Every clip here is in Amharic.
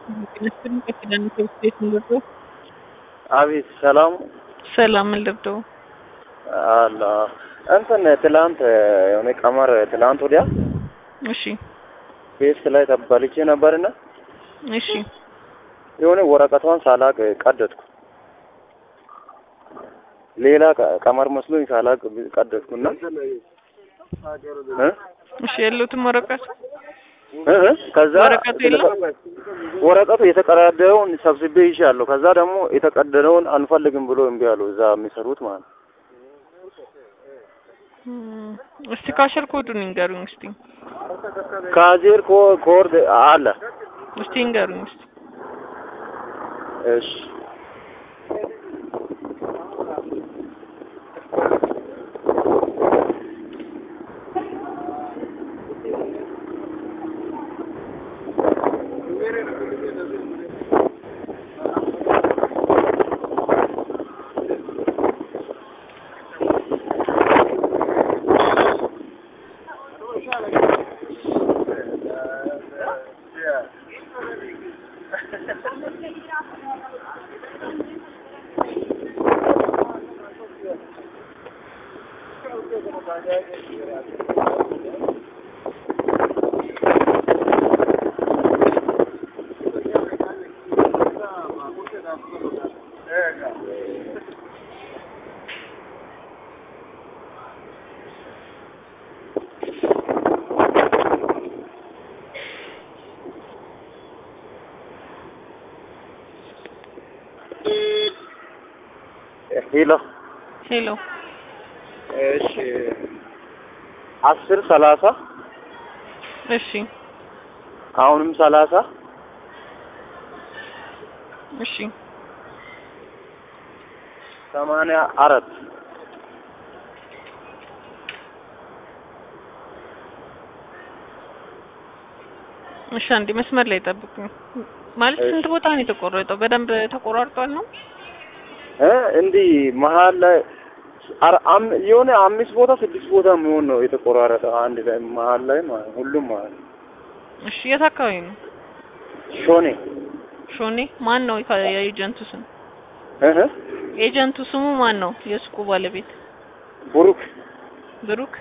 Ministrin ከኪዳነ ከብት ልርዶ አቤት ሰላም ሰላም ልርዶ አላ እንትን ትላንት የሆነ ቀመር ትላንት ወዲያ እሺ ቤት ላይ ተባልቼ ነበርና እሺ የሆነ ወረቀቷን ሳላቅ ቀደድኩ። ሌላ ቀመር መስሎኝ ሳላቅ ቀደድኩና እሺ ያሉትም ወረቀት ከዛ ወረቀቱ የተቀዳደውን ሰብስቤ ይሻለሁ። ከዛ ደግሞ የተቀደደውን አንፈልግም ብሎ እምቢ አሉ እዛ የሚሰሩት ማለት። እስቲ ካሸር ኮዱን ንገሩኝ እስቲ። ካዜር ኮድ አለ እስቲ ንገሩኝ እስቲ። እሺ ሄሎ እሺ 10:30 እሺ አሁንም 30 እሺ 84 እሺ አንዴ መስመር ላይ ጠብቁኝ። ማለት ስንት ቦታ ነው የተቆረጠው? በደንብ ተቆራርጧል ነው? እንዲህ መሀል ላይ የሆነ 5 ቦታ 6 ቦታ የሚሆን ነው የተቆራረጠው አንድ ላይ መሀል ላይ ማለት ሁሉም ማለት። እሺ የት አካባቢ ነው? ሾኔ ማን ነው የኤጀንቱ ስም? ኤጀንቱ ስሙ ማን ነው? የሱቁ ባለቤት ብሩክ።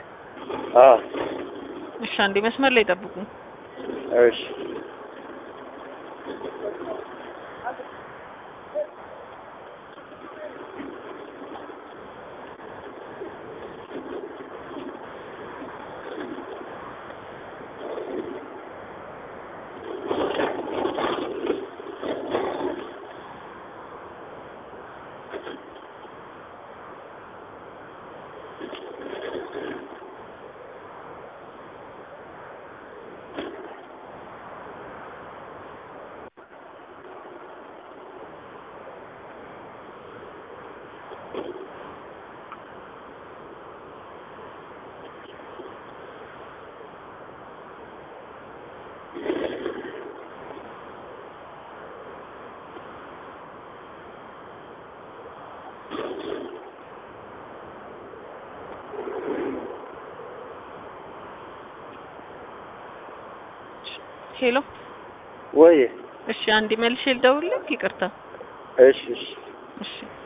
እሺ አንዴ መስመር ላይ ጠብቁኝ። እሺ ሄሎ ወይ እሺ አንዴ መልሼ ልደውልልህ። ይቅርታ። እሺ እሺ